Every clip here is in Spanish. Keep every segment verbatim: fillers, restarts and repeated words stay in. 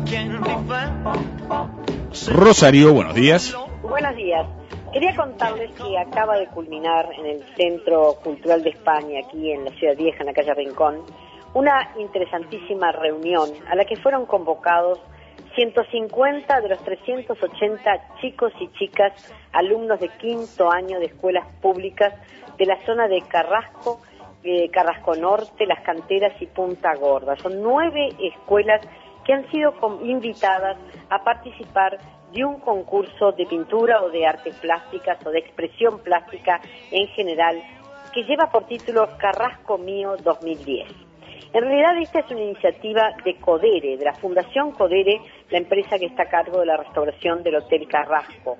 Rosario, buenos días. Buenos días. Quería contarles que acaba de culminar en el Centro Cultural de España, aquí en la Ciudad Vieja, en la calle Rincón, una interesantísima reunión a la que fueron convocados ciento cincuenta de los trescientos ochenta chicos y chicas, alumnos de quinto año de escuelas públicas de la zona de Carrasco, eh, Carrasco Norte, Las Canteras y Punta Gorda. Son nueve escuelas que han sido invitadas a participar de un concurso de pintura o de artes plásticas o de expresión plástica en general, que lleva por título Carrasco Mío dos mil diez. En realidad esta es una iniciativa de Codere, de la Fundación Codere, la empresa que está a cargo de la restauración del Hotel Carrasco,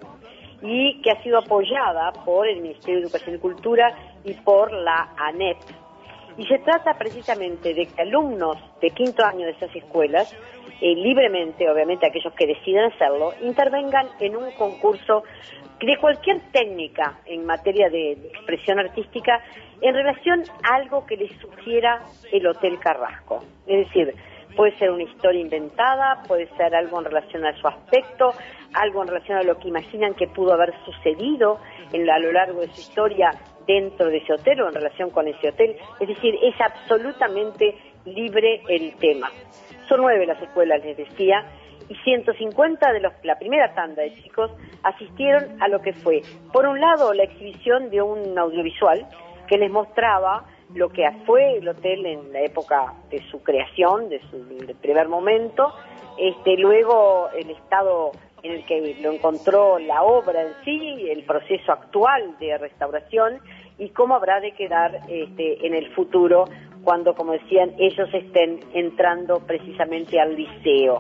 y que ha sido apoyada por el Ministerio de Educación y Cultura y por la ANEP. Y se trata precisamente de que alumnos de quinto año de esas escuelas, eh, libremente, obviamente aquellos que decidan hacerlo, intervengan en un concurso de cualquier técnica en materia de, de expresión artística en relación a algo que les sugiera el Hotel Carrasco. Es decir, puede ser una historia inventada, puede ser algo en relación a su aspecto, algo en relación a lo que imaginan que pudo haber sucedido en, a lo largo de su historia dentro de ese hotel o en relación con ese hotel. Es decir, es absolutamente libre el tema. Son nueve las escuelas, les decía, y ciento cincuenta de los, la primera tanda de chicos asistieron a lo que fue, por un lado, la exhibición de un audiovisual que les mostraba lo que fue el hotel en la época de su creación, de su de primer momento, este, luego el estado en el que lo encontró la obra en sí, el proceso actual de restauración y cómo habrá de quedar este, en el futuro cuando, como decían, ellos estén entrando precisamente al liceo.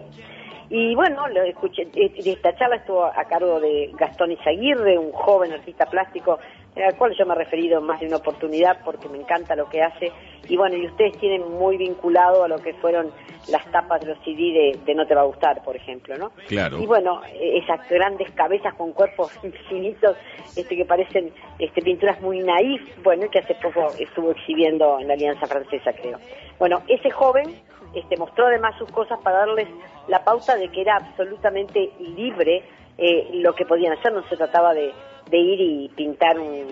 Y bueno, lo escuché, esta charla estuvo a cargo de Gastón Izaguirre, un joven artista plástico, al cual yo me he referido en más de una oportunidad porque me encanta lo que hace. Y bueno, y ustedes tienen muy vinculado a lo que fueron las tapas de los C D de, de No Te Va a Gustar, por ejemplo, ¿no? Claro. Y bueno, esas grandes cabezas con cuerpos infinitos este, que parecen este, pinturas muy naif, bueno, que hace poco estuvo exhibiendo en la Alianza Francesa, creo. Bueno, ese joven este, mostró además sus cosas para darles la pauta de que era absolutamente libre eh, lo que podían hacer. No se trataba de, de ir y pintar un,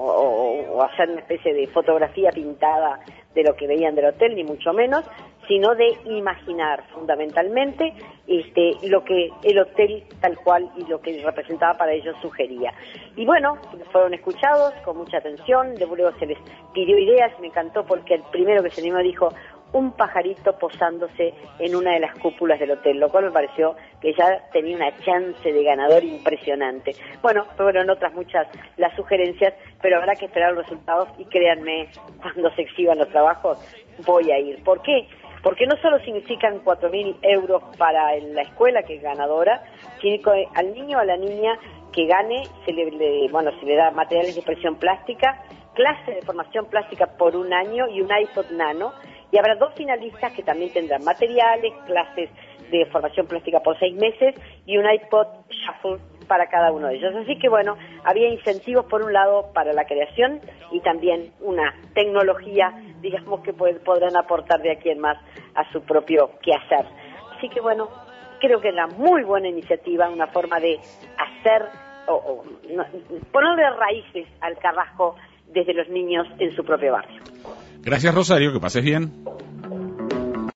o, o hacer una especie de fotografía pintada de lo que veían del hotel, ni mucho menos, sino de imaginar fundamentalmente este, lo que el hotel tal cual y lo que representaba para ellos sugería. Y bueno, fueron escuchados con mucha atención, luego se les pidió ideas, me encantó porque el primero que se animó dijo un pajarito posándose en una de las cúpulas del hotel, lo cual me pareció que ya tenía una chance de ganador impresionante. Bueno, fueron otras muchas las sugerencias, pero habrá que esperar los resultados y créanme, cuando se exhiban los trabajos voy a ir. ¿Por qué? Porque no solo significan cuatro mil euros para la escuela que es ganadora, sino que al niño o a la niña que gane se le, le, bueno, se le da materiales de expresión plástica, clase de formación plástica por un año y un iPod Nano, y habrá dos finalistas que también tendrán materiales, clases de formación plástica por seis meses y un iPod Shuffle para cada uno de ellos. Así que bueno, había incentivos por un lado para la creación y también una tecnología, digamos, que pod- podrán aportar de aquí en más a su propio quehacer. Así que bueno, creo que es una muy buena iniciativa, una forma de hacer o, o no, ponerle raíces al Carrasco desde los niños en su propio barrio. Gracias, Rosario, que pases bien.